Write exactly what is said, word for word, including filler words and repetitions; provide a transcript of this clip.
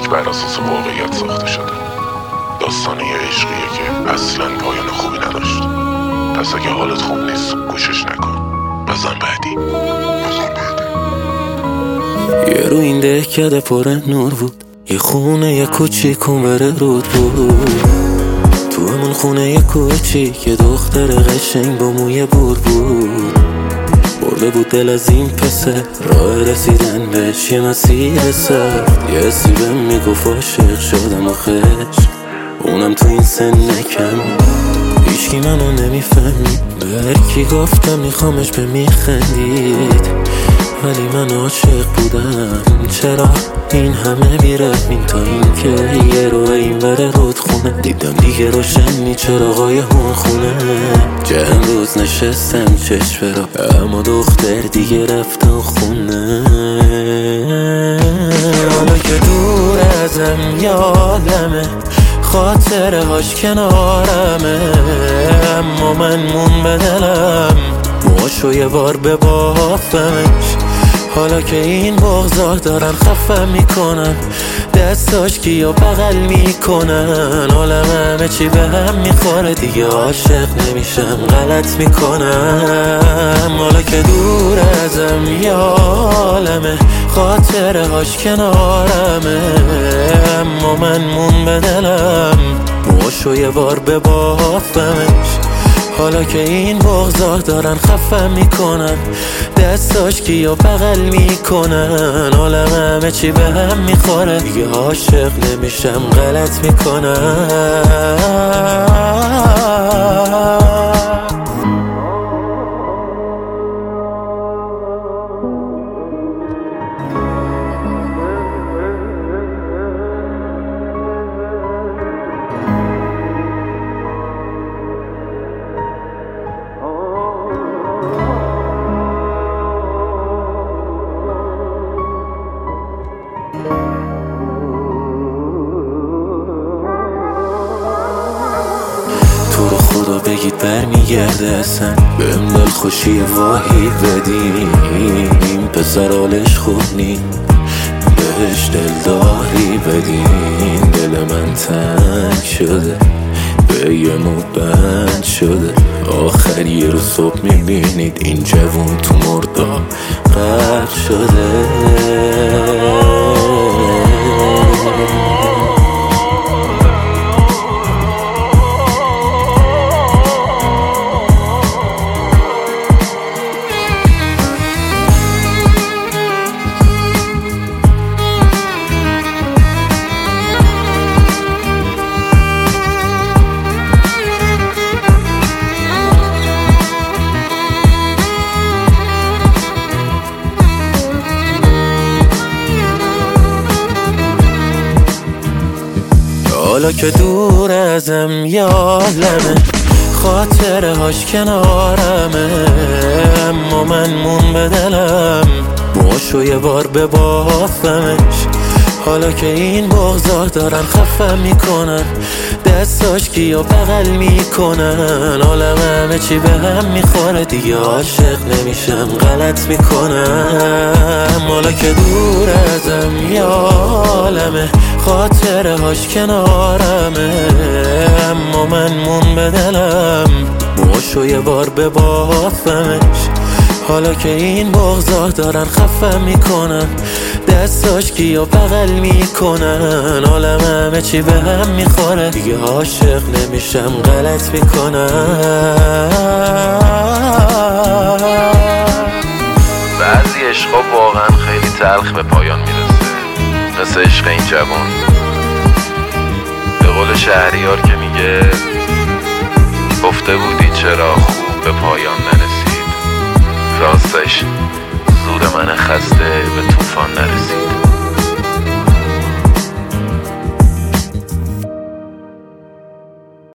بر اساس واقعیت ساخته شده. داستان یه عشقیه که اصلا پایان خوبی نداشت. پس اگه حالت خوب نیست گوشش نکن. بزن بعدی بزن بعدی. یه رو این دهکده پر نور بود، یه خونه یه کوچیک اونور رود بود. تو همون خونه یه کوچیک یه دختر قشنگ با موی بور بود. برده بود دل از این پسر، راه رسیدن بهش یه مسیر سخت. یه حسی بهم میگفت عاشق شدم آخش، اونم تو این سن کم. هیچکی منو نمیفهمید، به هر کی گفتم میخوامش به میخندید. ولی من عاشق بودم، چرا این همه بیرحمین؟ تا این که یه رو این ور رودخونه دیدم دیگه روشنی چراغای اون خونه. چند روز نشستم چشم را، اما دختر دیگه رفتن خونه. حالا که دور ازم یادمه، خاطره هاش کنارمه، اما من مون به دلم موشو یه بار ببافمش. حالا که این بغضا دارن خفم میکنن، دستاش کیا بغل میکنن. حالم همه چی به هم میخوره، دیگه عاشق نمیشم غلط میکنم. حالا که دور ازم یالمه، خاطره هاش کنارمه، اما من مون به دلم موشو یه بار ببافمش. حالا که این بغضا دارن خفم میکنن، دستاش کیا بغل میکنن. حالم همه چی به هم میخوره، دیگه عاشق نمیشم غلط میکنم. تو رو خدا بگید برمیگرده اصلا، بهم دل خوشی واهی بدین. این پسر حالش خوب نی، بهش دلداری بدین. دل من تنگ شده، به یه مو بند شده. آخر یه رو صبح میبینید این جوون تو مردا غرق شده. حالا که دور ازم یالمه، خاطره هاش کنارمه، اما من مون به دلم موشو یه بار ببافمش. حالا که این بغضا دارن خفم میکنن، دستاش کیا بغل میکنن. حالم همه چی به هم میخوره، دیگه عاشق نمیشم غلط میکنم. حالا که دور ازم یالمه، خاطره هاش کنارمه، اما من مون به دلم موشو یه بار ببافمش. حالا که این بغضا دارن خفم میکنن، دستاش کیا بغل میکنن. حالم همه چی به هم میخوره، دیگه عاشق نمیشم غلط میکنم. بعضی عشقا واقعا خیلی تلخ به پایان میرسه، مثل عشق این جوان. به قول شهریار که میگه گفته بودی چرا خوب به پایان نرسید، راستش زور من خسته به طوفان نرسید.